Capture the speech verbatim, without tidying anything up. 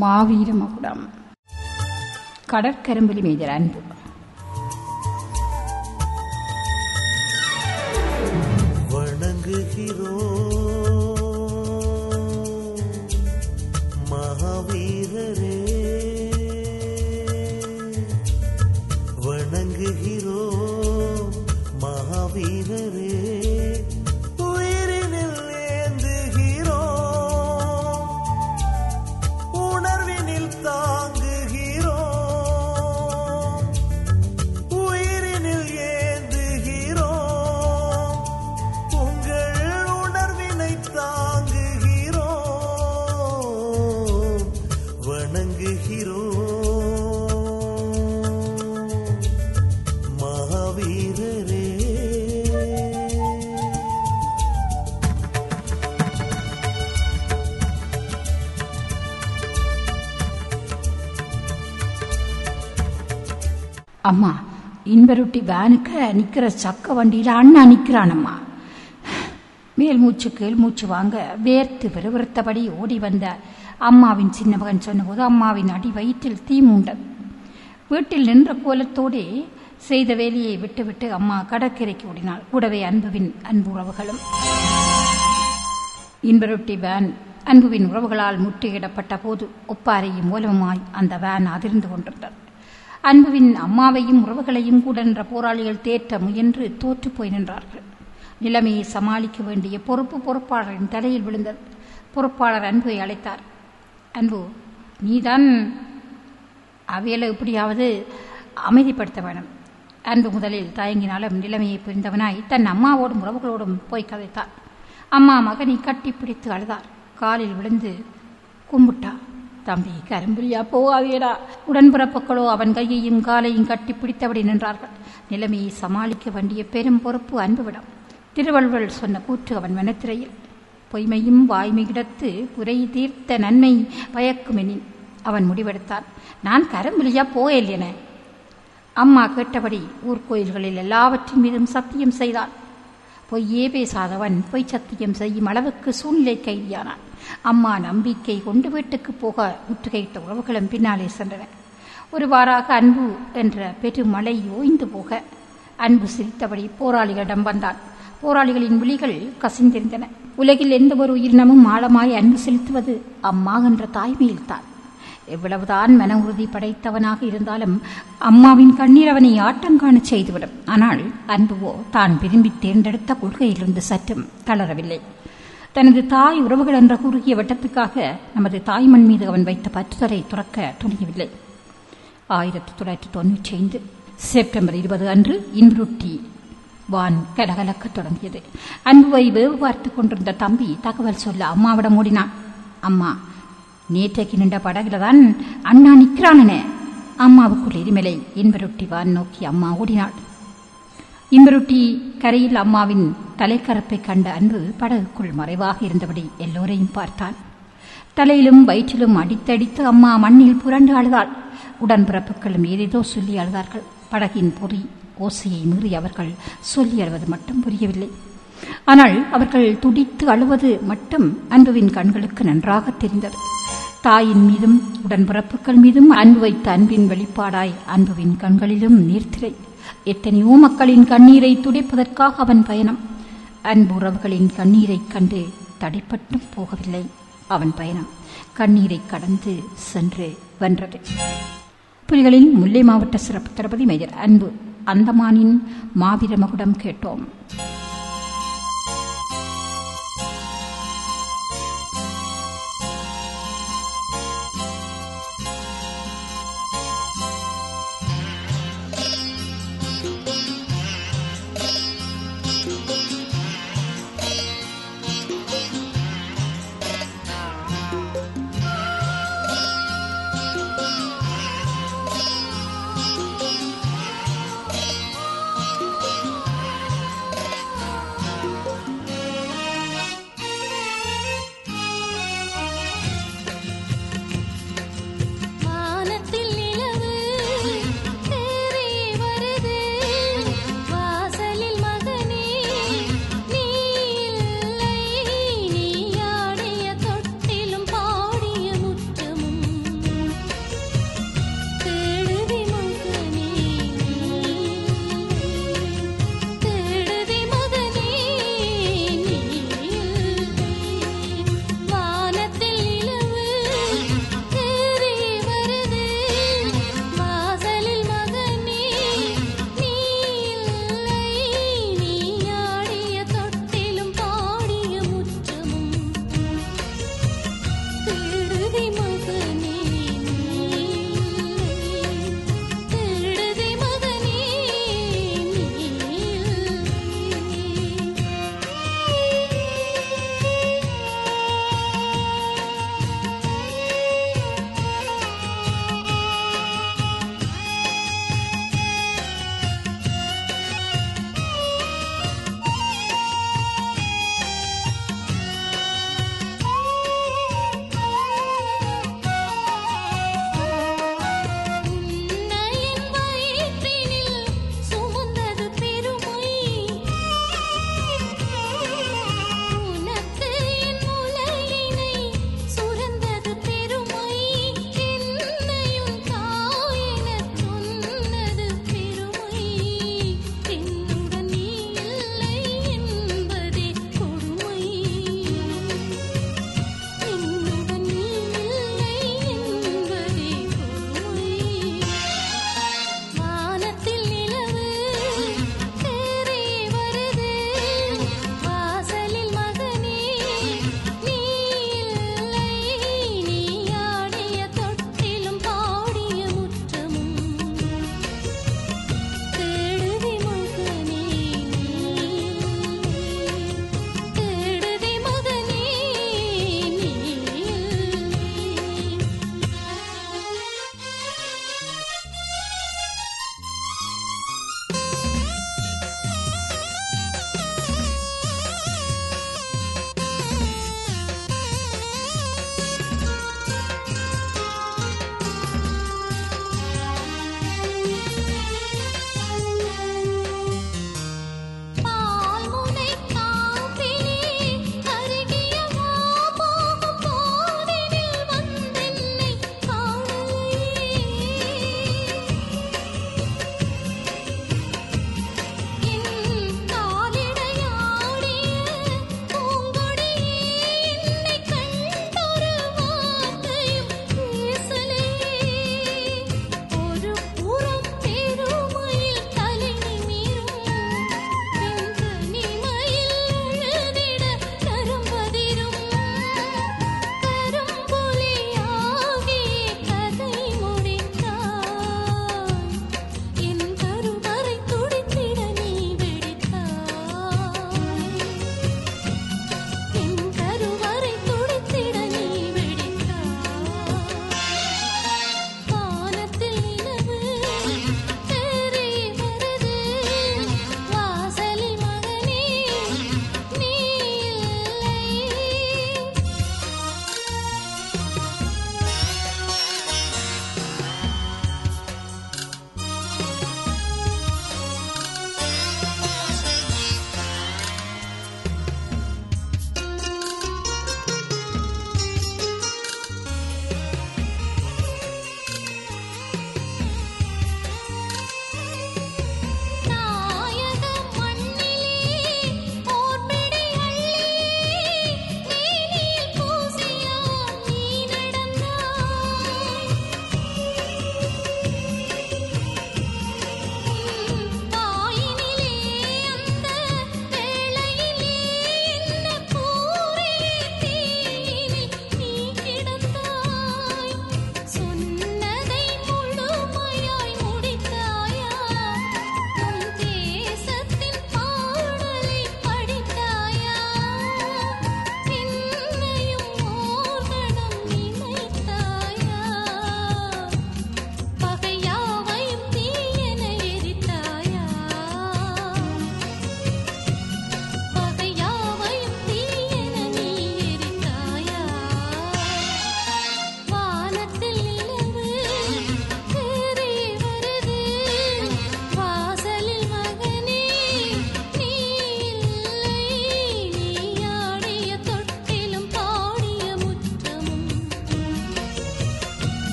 மாவீர மகுடம். கடற்கரும்புலி மேஜர் அன்பு. மகாவீரரே வணங்குகிறோ மகாவீரரே உயிரினில் ஏந்துகிறோ உணர்வினில் தாங்குகிறோ உயிரினில் ஏந்துகிறோ உங்கள் உணர்வினை தாங்குகிறோ வணங்குகிறோ மகாவீரரே. அம்மா, இன்பருட்டி வேனுக்கு நிக்கிற சக்க வண்டியில அண்ணா நிக்கிறானம்மா. மேல் மூச்சு கீழ் மூச்சு வாங்க வேர்த்து விறுவிறுத்தபடி ஓடி வந்த அம்மாவின் சின்ன மகன் சொன்னபோது அம்மாவின் அடி வயிற்றில் தீ மூண்டது. வீட்டில் நின்ற கோலத்தோடே செய்த வேலையை விட்டுவிட்டு அம்மா கடற்கரைக்கு ஓடினாள். கூடவே அன்புவின் அன்பு உறவுகளும். இன்பருட்டி வேன் அன்புவின் உறவுகளால் முற்றுகையிடப்பட்ட போது ஒப்பாரையும் மூலமாய் அந்த வேன் அதிர்ந்து கொண்டிருந்தது. அன்புவின் அம்மாவையும் உறவுகளையும் கூட நின்ற போராளிகள் தேற்ற முயன்று தோற்று போய் நின்றார்கள். நிலைமையை சமாளிக்க வேண்டிய பொறுப்பு பொறுப்பாளரின் தலையில் விழுந்தது. பொறுப்பாளர் அன்புவை அழைத்தார். அன்பு, நீதான் அவையில எப்படியாவது அமைதிப்படுத்த வேணும். அன்பு முதலில் தயங்கினாலும் நிலைமையை புரிந்தவனாய் தன் அம்மாவோடும் உறவுகளோடும் போய் கதைத்தார். அம்மா மகனை கட்டி பிடித்து அழுதார். காலில் விழுந்து கும்பிட்டா. தம்பி, கரும்புலியா போகாதேடா. உடன்பிறப்புகளோ அவன் கையையும் காலையும் கட்டி பிடித்தபடி நின்றார்கள். நிலைமையை சமாளிக்க வேண்டிய பெரும் பொறுப்பு அன்புவிடம். திருவள்ளுவர் சொன்ன கூற்று அவன் மனத்திரையில். பொய்மையும் வாய்மையிடத்து புரை தீர்த்த நன்மை பயக்குமெனின். அவன் முடிவெடுத்தான். நான் கரும்புலியா போகலையென. அம்மா கேட்டபடி ஊர்கோயில்களில் எல்லாவற்றின் மீதும் சத்தியம் செய்தான். பொய்யே பேசாதவன் பொய் சத்தியம் செய்யும் அளவுக்கு சூழ்நிலை கைதியானான். அம்மா நம்பிக்கை கொண்டு வீட்டுக்கு போக முற்றுகையிட்ட உறவுகளும் பின்னாலே சென்றன. ஒருவாறாக அன்பு என்ற பெரும் மழை ஓய்ந்து போக அன்பு சிரித்தபடி போராளிகளிடம் வந்தான். போராளிகளின் விழிகள் கசிந்திருந்தன. உலகில் எந்த ஒரு உயிரினமும் ஆழமாய் அன்பு செலுத்துவது அம்மா என்ற தாய்மையில்தான். எவ்வளவுதான் மன உறுதி படைத்தவனாக இருந்தாலும் அம்மாவின் கண்ணீர் அவனை ஆட்டங்காண செய்துவிடும். ஆனால் அன்புவோ தான் விரும்பி தேர்ந்தெடுத்த கொள்கையிலிருந்து சற்றும் தளரவில்லை. தனது தாய் உறவுகள் என்ற குறுகிய வட்டத்துக்காக நமது தாய்மண் மீது அவன் வைத்த பற்றுதலை துறக்க துணியவில்லை. ஆயிரத்தி தொள்ளாயிரத்தி தொன்னூற்றி ஐந்து செப்டம்பர் இருபது அன்று இன்பருட்டி வான் கலகலக்க தொடங்கியது. அன்புவை வேவு பார்த்து கொண்டிருந்த தம்பி தகவல் சொல்ல அம்மாவிடம் ஓடினான். அம்மா, நேற்றைக்கு நின்ற படகுல தான் அண்ணா நிற்கிறானே. அம்மாவுக்குள் எரிமலை. இன்பருட்டி வான் நோக்கி அம்மா ஓடினாள். இன்பருட்டி கரையில் அம்மாவின் தலைக்கரப்பை கண்ட அன்பு படகுக்குள் மறைவாக இருந்தபடி எல்லோரையும் பார்த்தான். தலையிலும் வயிற்றிலும் அடித்தடித்து அம்மா மண்ணில் புரண்டு அழுதாள். உடன்பிறப்புகளும் ஏதேதோ சொல்லி அழுதார்கள். படகின் பொறி ஓசையை மீறி அவர்கள் சொல்லி அழுவது மட்டும் புரியவில்லை. ஆனால் அவர்கள் துடித்து அழுவது மட்டும் அன்புவின் கண்களுக்கு நன்றாக தெரிந்தது. தாயின் மீதும் உடன்பிறப்புகள் மீதும் அன்பு வைத்த அன்பின் வெளிப்பாடாய் அன்புவின் கண்களிலும் நீர்த்திரை. எத்தனையோ மக்களின் கண்ணீரை துடைப்பதற்காக அவன் பயணம். அன்பு உறவுகளின் கண்ணீரை கண்டு தடைப்பட்டும் போகவில்லை அவன் பயணம். கண்ணீரை கடந்து சென்று வென்றது. புலிகளின் முல்லை மாவட்ட சிறப்பு தளபதி மேஜர் அன்பு அந்தமானின் மாவீர மகுடம் கேட்டோம்.